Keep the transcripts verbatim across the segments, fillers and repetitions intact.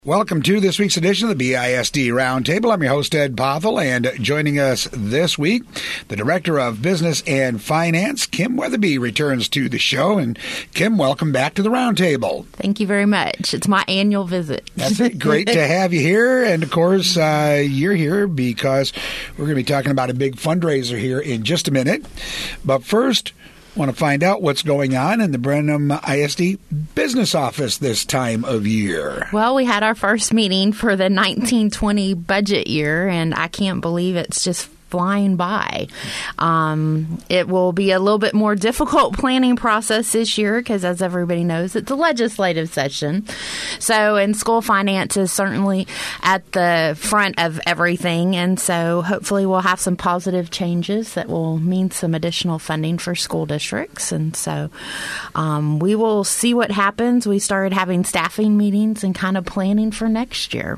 Welcome to this week's edition of the B I S D Roundtable. I'm your host, Ed Pothel, and joining us this week, the Director of Business and Finance, Kim Weatherby, returns to the show. And Kim, welcome back to the Roundtable. Thank you very much. It's my annual visit. That's it. Great to have you here. And, of course, uh, you're here because we're going to be talking about a big fundraiser here in just a minute. But first, want to find out what's going on in the Brenham I S D business office this time of year. Well, we had our first meeting for the nineteen twenty budget year, and I can't believe it's just flying by. Um, it will be a little bit more difficult planning process this year because, as everybody knows, it's a legislative session. So, and school finance is certainly at the front of everything. And so hopefully we'll have some positive changes that will mean some additional funding for school districts. And so um, we will see what happens. We started having staffing meetings and kind of planning for next year.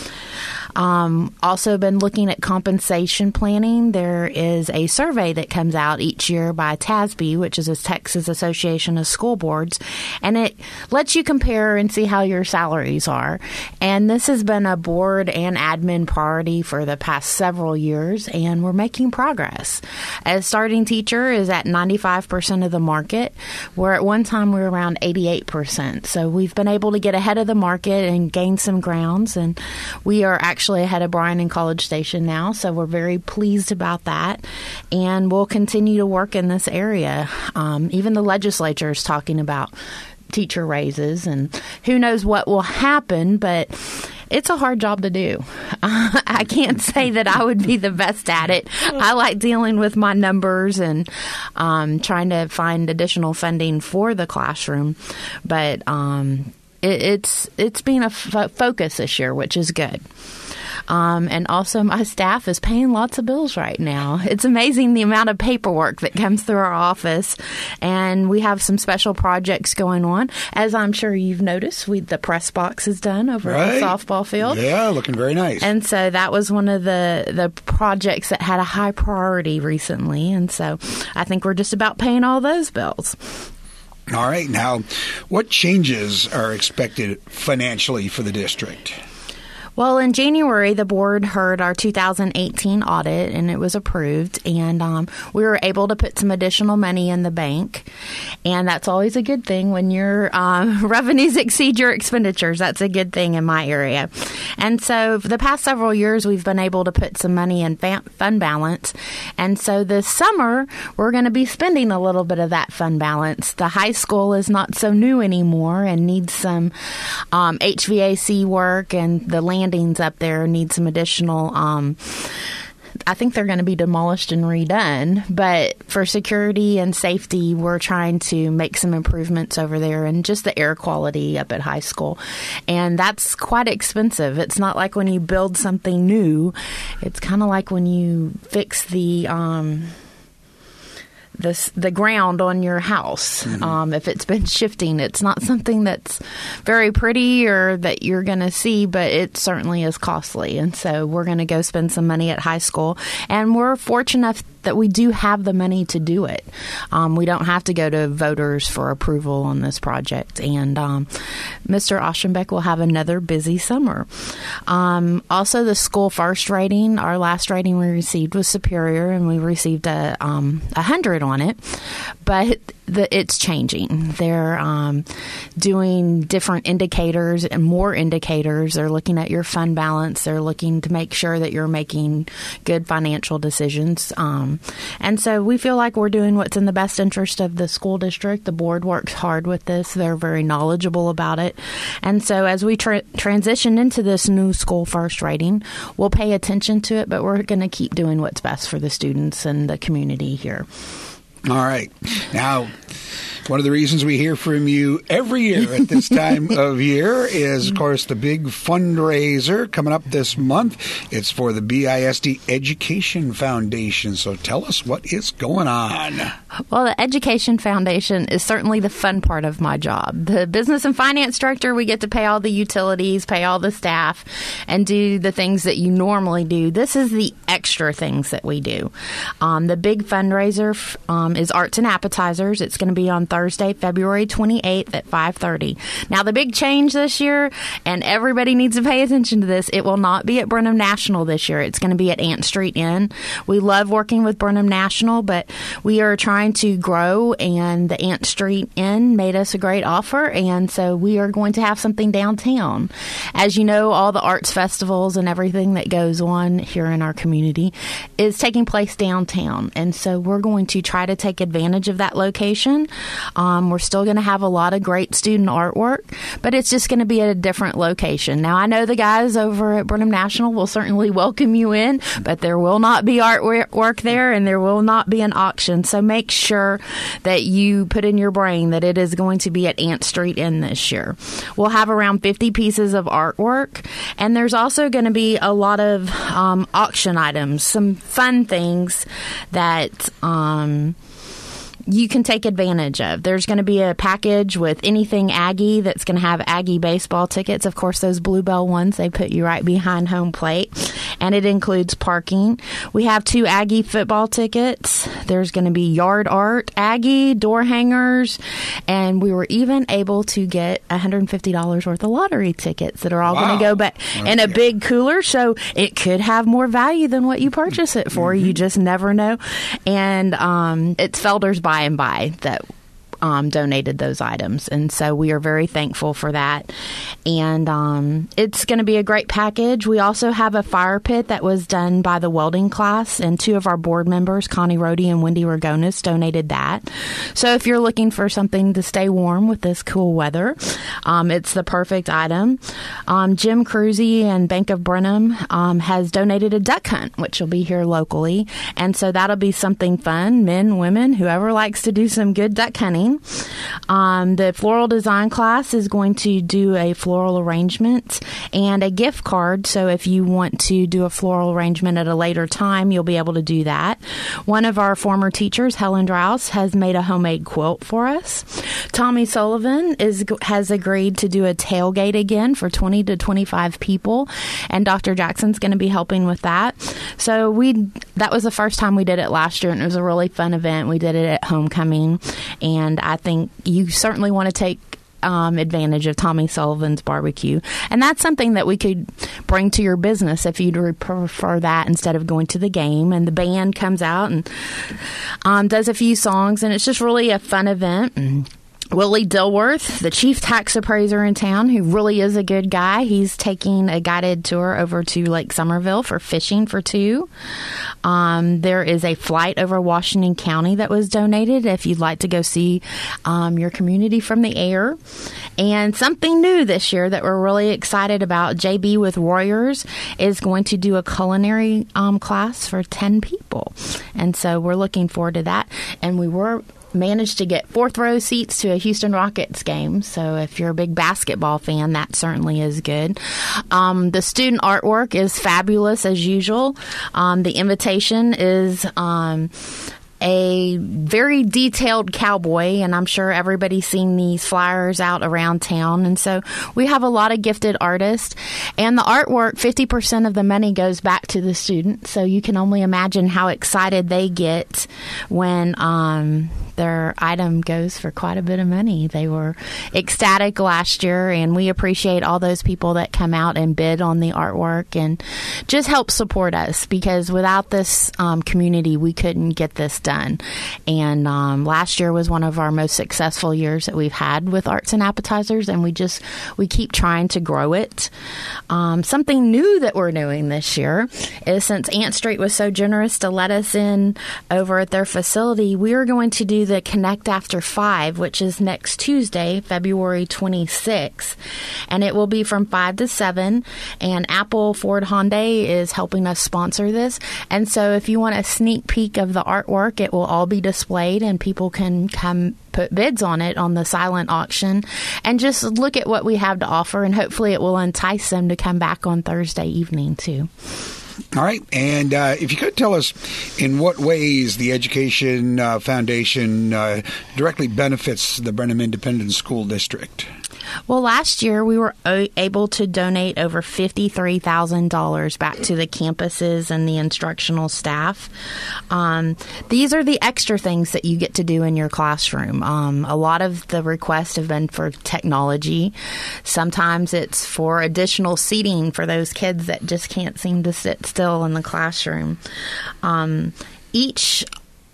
Um, also been looking at compensation planning. There is a survey that comes out each year by T A S B, which is a Texas Association of School Boards, and it lets you compare and see how your salaries are. And this has been a board and admin priority for the past several years, and we're making progress. A starting teacher is at ninety-five percent of the market, where at one time we were around eighty-eight percent. So we've been able to get ahead of the market and gain some grounds, and we are actually actually ahead of Bryan in College Station now, so we're very pleased about that, and we'll continue to work in this area. Um, even the legislature is talking about teacher raises, and who knows what will happen, but it's a hard job to do. Uh, I can't say that I would be the best at it. I like dealing with my numbers and um, trying to find additional funding for the classroom, but um, it, it's it's been a f- focus this year, which is good. Um, and also my staff is paying lots of bills right now. It's amazing the amount of paperwork that comes through our office. And we have some special projects going on. As I'm sure you've noticed, we, the press box is done over right. at the softball field. Yeah, looking very nice. And so that was one of the, the projects that had a high priority recently. And so I think we're just about paying all those bills. All right. Now, what changes are expected financially for the district? Well, in January, the board heard our two thousand eighteen audit, and it was approved, and um, we were able to put some additional money in the bank, and that's always a good thing when your uh, revenues exceed your expenditures. That's a good thing in my area. And so for the past several years, we've been able to put some money in fund balance, and so this summer, we're going to be spending a little bit of that fund balance. The high school is not so new anymore and needs some um, H V A C work, and the land landings up there need some additional, um, I think they're going to be demolished and redone, but for security and safety, we're trying to make some improvements over there and just the air quality up at high school. And that's quite expensive. It's not like when you build something new. It's kind of like when you fix the... Um, The, the ground on your house. Mm-hmm. Um, if it's been shifting, it's not something that's very pretty or that you're going to see, but it certainly is costly. And so we're going to go spend some money at high school. And we're fortunate enough that we do have the money to do it. Um, we don't have to go to voters for approval on this project. And um, Mister Oschenbeck will have another busy summer. Um, also, the school first rating, our last rating we received was superior, and we received a um, one hundred on it. But the, it's changing. They're um, doing different indicators and more indicators. They're looking at your fund balance. They're looking to make sure that you're making good financial decisions. Um, and so we feel like we're doing what's in the best interest of the school district. The board works hard with this. They're very knowledgeable about it. And so as we tra- transition into this new school first rating, we'll pay attention to it, but we're going to keep doing what's best for the students and the community here. All right. Now, one of the reasons we hear from you every year at this time of year is, of course, the big fundraiser coming up this month. It's for the B I S D Education Foundation. So tell us what is going on. Well, the Education Foundation is certainly the fun part of my job. The business and finance director, we get to pay all the utilities, pay all the staff, and do the things that you normally do. This is the extra things that we do. Um, the big fundraiser um, is Arts and Appetizers. It's going to be on Thursday, February twenty-eighth at five thirty. Now, the big change this year, and everybody needs to pay attention to this, it will not be at Brenham National this year. It's going to be at Ant Street Inn. We love working with Brenham National, but we are trying to grow, and the Ant Street Inn made us a great offer, and so we are going to have something downtown. As you know, all the arts festivals and everything that goes on here in our community is taking place downtown, and so we're going to try to take advantage of that location. Um, we're still going to have a lot of great student artwork, but it's just going to be at a different location. Now, I know the guys over at Brenham National will certainly welcome you in, but there will not be artwork there, and there will not be an auction, so make sure that you put in your brain that it is going to be at Ant Street Inn this year. We'll have around fifty pieces of artwork, and there's also going to be a lot of um, auction items, some fun things that um, you can take advantage of. There's going to be a package with anything Aggie that's going to have Aggie baseball tickets. Of course, those Bluebell ones, they put you right behind home plate, and it includes parking. We have two Aggie football tickets. There's going to be yard art, Aggie, door hangers, and we were even able to get one hundred fifty dollars worth of lottery tickets that are all wow. going to go back in a big cooler, so it could have more value than what you purchase it for. Mm-hmm. You just never know. And um, it's Felder's By and By that um, donated those items, and so we are very thankful for that. And um, it's going to be a great package. We also have a fire pit that was done by the welding class, and two of our board members, Connie Rohde and Wendy Ragonis, donated that. So if you're looking for something to stay warm with this cool weather, um, it's the perfect item. Um, Jim Cruzy and Bank of Brenham um, has donated a duck hunt, which will be here locally, and so that'll be something fun. Men, women, whoever likes to do some good duck hunting. Um, the floral design class is going to do a floral arrangement and a gift card. So if you want to do a floral arrangement at a later time, you'll be able to do that. One of our former teachers, Helen Drouse, has made a homemade quilt for us. Tommy Sullivan is has agreed to do a tailgate again for twenty to twenty-five people, and Doctor Jackson's going to be helping with that. So we that was the first time we did it last year, and it was a really fun event. We did it at homecoming, and I think you certainly want to take Um, advantage of Tommy Sullivan's barbecue. And that's something that we could bring to your business if you'd prefer that instead of going to the game. And the band comes out and um, does a few songs, and it's just really a fun event. And Willie Dilworth, the chief tax appraiser in town, who really is a good guy. He's taking a guided tour over to Lake Somerville for fishing for two. Um, there is a flight over Washington County that was donated if you'd like to go see um, your community from the air. And something new this year that we're really excited about, J B with Warriors is going to do a culinary um, class for ten people. And so we're looking forward to that. And we were... managed to get fourth row seats to a Houston Rockets game. So if you're a big basketball fan, that certainly is good. Um, the student artwork is fabulous as usual. Um, the invitation is um, a very detailed cowboy, and I'm sure everybody's seen these flyers out around town. And so we have a lot of gifted artists, and the artwork, fifty percent of the money goes back to the student. So you can only imagine how excited they get when um, their item goes for quite a bit of money. They were ecstatic last year, and we appreciate all those people that come out and bid on the artwork and just help support us, because without this um, community, we couldn't get this done. And um, last year was one of our most successful years that we've had with Arts and Appetizers, and we just we keep trying to grow it. Um, something new that we're doing this year is, since Ant Street was so generous to let us in over at their facility, we are going to do the Connect After Five, which is next Tuesday, February twenty-sixth, and it will be from five to seven. And Apple Ford Hyundai is helping us sponsor this, and so if you want a sneak peek of the artwork, it will all be displayed, and people can come put bids on it on the silent auction and just look at what we have to offer, and hopefully it will entice them to come back on Thursday evening too. All right. And uh, if you could tell us in what ways the Education uh, Foundation uh, directly benefits the Brenham Independent School District. Well, last year we were o- able to donate over fifty-three thousand dollars back to the campuses and the instructional staff. Um, these are the extra things that you get to do in your classroom. Um, a lot of the requests have been for technology. Sometimes it's for additional seating for those kids that just can't seem to sit still in the classroom. Um, each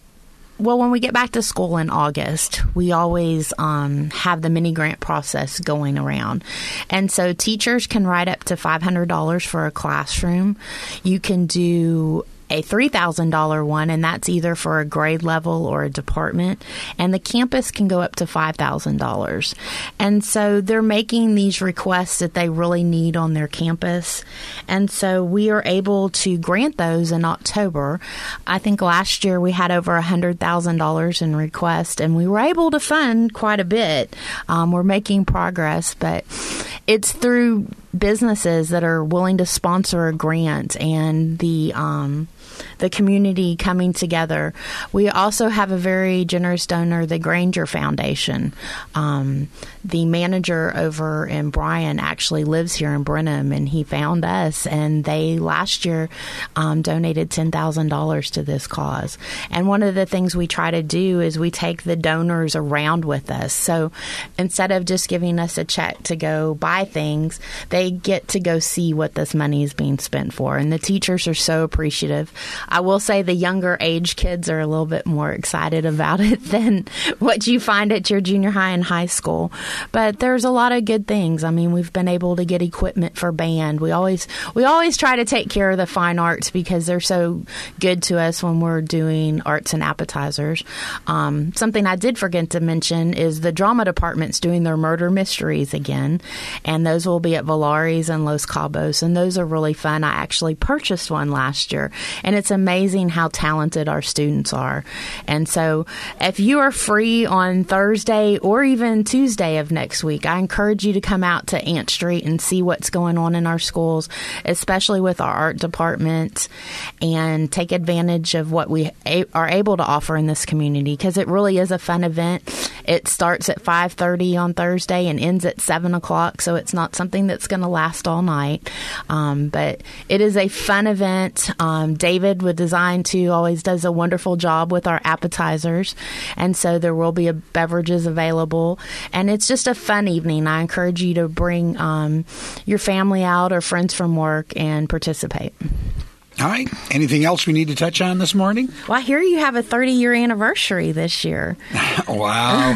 Well, when we get back to school in August, we always um, have the mini grant process going around. And so teachers can write up to five hundred dollars for a classroom. You can do a three thousand dollars one, and that's either for a grade level or a department. And the campus can go up to five thousand dollars. And so they're making these requests that they really need on their campus. And so we are able to grant those in October. I think last year we had over one hundred thousand dollars in requests, and we were able to fund quite a bit. Um, we're making progress, but it's through businesses that are willing to sponsor a grant and the um, the community coming together. We also have a very generous donor, the Granger Foundation. Um, the manager over in Bryan actually lives here in Brenham, and he found us, and they last year um, donated ten thousand dollars to this cause. And one of the things we try to do is we take the donors around with us. So instead of just giving us a check to go buy things, they get to go see what this money is being spent for. And the teachers are so appreciative. I will say the younger age kids are a little bit more excited about it than what you find at your junior high and high school. But there's a lot of good things. I mean, we've been able to get equipment for band. We always we always try to take care of the fine arts because they're so good to us when we're doing arts and appetizers. Um, something I did forget to mention is the drama department's doing their murder mysteries again, and those will be at Valaris and Los Cabos, and those are really fun. I actually purchased one last year, and it's amazing how talented our students are. And so if you are free on Thursday or even Tuesday of next week, I encourage you to come out to Ant Street and see what's going on in our schools, especially with our art department, and take advantage of what we a- are able to offer in this community, because it really is a fun event. It starts at five thirty on Thursday and ends at seven o'clock, so it's not something that's going to last all night. Um, but it is a fun event. Um, David with Design two always does a wonderful job with our appetizers, and so there will be a beverages available, and it's just a fun evening. I encourage you to bring um, your family out or friends from work and participate. All right. Anything else we need to touch on this morning? Well, I hear you have a thirty-year anniversary this year. Wow.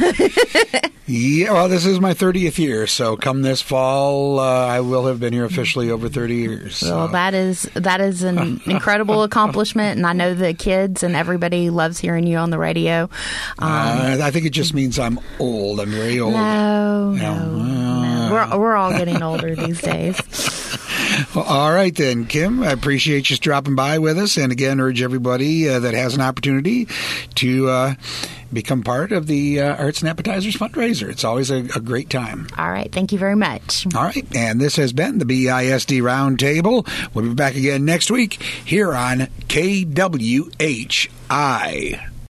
Yeah, well, this is my thirtieth year, so come this fall, uh, I will have been here officially over thirty years. So. Well, that is that is an incredible accomplishment, and I know the kids and everybody loves hearing you on the radio. Um, uh, I think it just means I'm old. I'm very old. No, you know, no, uh, no. We're, we're all getting older these days. Well, all right then, Kim. I appreciate you dropping by with us, and again, urge everybody uh, that has an opportunity to uh, become part of the uh, Arts and Appetizers fundraiser. It's always a, a great time. All right. Thank you very much. All right. And this has been the B I S D Roundtable. We'll be back again next week here on K W H I.